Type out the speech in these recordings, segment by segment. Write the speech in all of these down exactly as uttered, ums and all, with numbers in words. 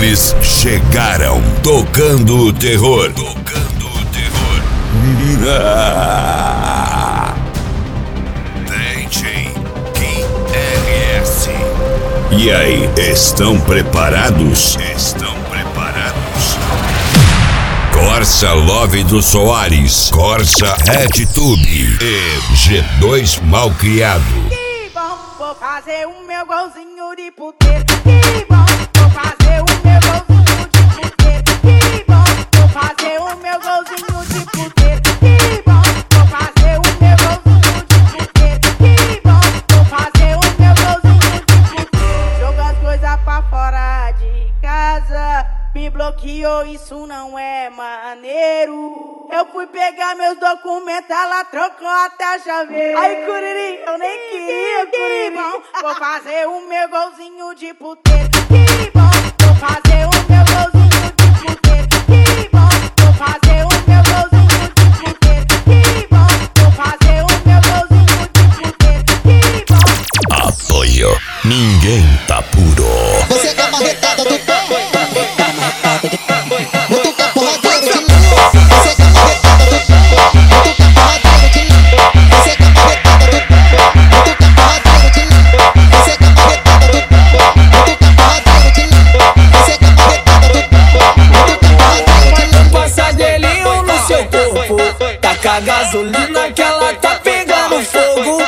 Eles chegaram tocando o terror. Tocando o terror. D J Gui R S. E aí, estão preparados? Estão preparados? Corsa Love do Soares, Corsa RedTube e G dois Malcriado. Que bom, vou fazer o meu golzinho de puteiro. Que bom, vou fazer o meu golzinho de puteiro. Que bom, vou fazer o meu golzinho de puteiro. Que bom, vou fazer o meu golzinho de puteiro. Que bom, vou fazer o meu golzinho de puteiro. Jogo as coisas pra fora de casa. Me bloqueou, isso não é maneiro. Eu fui pegar meus documentos, ela trocou até a chaveira. Ai, Curiri, eu nem queria, Curiri. Vou fazer o meu golzinho de puteiro. Que bom, vou fazer o meu golzinho de puteiro. Que bom, vou fazer o meu golzinho de puteiro. Que bom, vou fazer o meu golzinho de puteiro. Que bom. Apoio, ninguém tá puro. Você quer marretada do pão? Muito caporradeiro de novo. Você quer marretada do pão? Muito caporradeiro de novo. Você quer marretada do pão? Muito caporradeiro de novo. Você quer marretada do pão? Muito caporradeiro de novo. Você quer marretada do pão? Muito caporradeiro de novo. Passa gelinho no seu corpo, taca a gasolina que ela tá pegando fogo.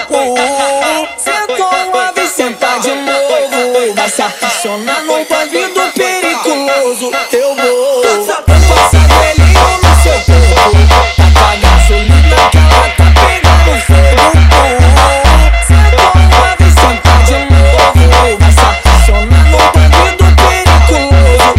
Sentou uma vez, senta de novo. Vai se aficionar no bandido periculoso. Eu vou passar gelinho no seu corpo, taca a gasolina que ela tá pegando fogo. Sentou uma vez, senta de novo. Vai se aficionar no bandido periculoso.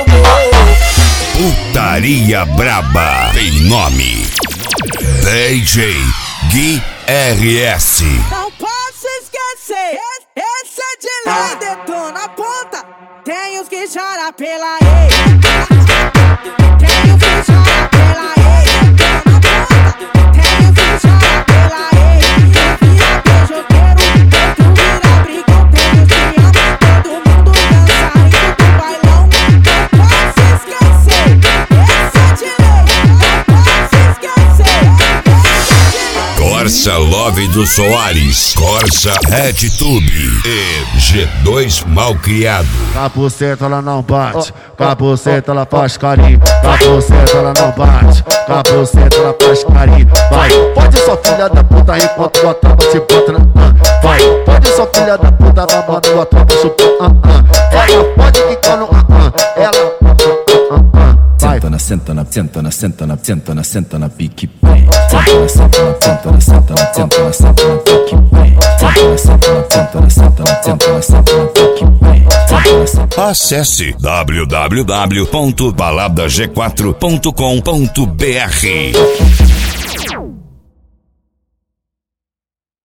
Eu vou. Putaria braba tem nome. D J Gui R S. Não posso esquecer, esse é de lei, detona a ponta. Tem os que choram pela ex. Tem os que choram pela ex. Tem os que choram pela ex. Tu vira beijoqueiro, tu vira brigão. Tem os que amam, todo mundo dançarino do bailão. Não posso esquecer, esse é de lei. Não posso esquecer, esse é de lei. Corsa Love do Soares, Corsa RedTube e G dois Malcriado. Capuceta ela não bate, capuceta ela faz carinho. Capuceta ela não bate, capuceta ela faz carinho. Vai, pode sua filha da puta enquanto tua trava se bota na ah. Vai, pode sua filha da puta babando tua trava chupar ah, ah. Ela pode quicar no ah, ah. Ela ah, ah, ah. Vai. Senta na, senta na, senta na, senta na, senta na, senta na pique bem. Senta na, senta na, senta na, senta na, senta na, senta na pique bem. Senta na, senta na, senta na, senta na, senta na, senta na pique bem. Acesse w w w ponto balada g quatro ponto com ponto b r.